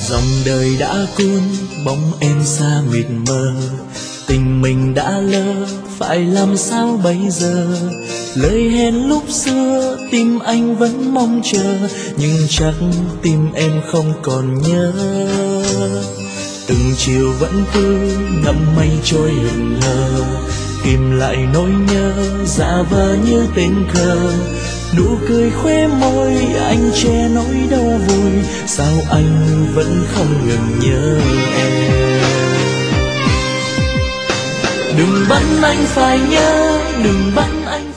Dòng đời đã cuốn bóng em xa mịt mờ, tình mình đã lỡ phải làm sao bây giờ. Lời hẹn lúc xưa tim anh vẫn mong chờ, nhưng chắc tim em không còn nhớ. Từng chiều vẫn cứ ngậm mây trôi lững lờ, kìm lại nỗi nhớ giả vờ như tình cờ. Nụ cười khóe môi anh che nỗi đau vui, sao anh vẫn không ngừng nhớ em. Đừng bắt anh phải nhớ, đừng bắt anh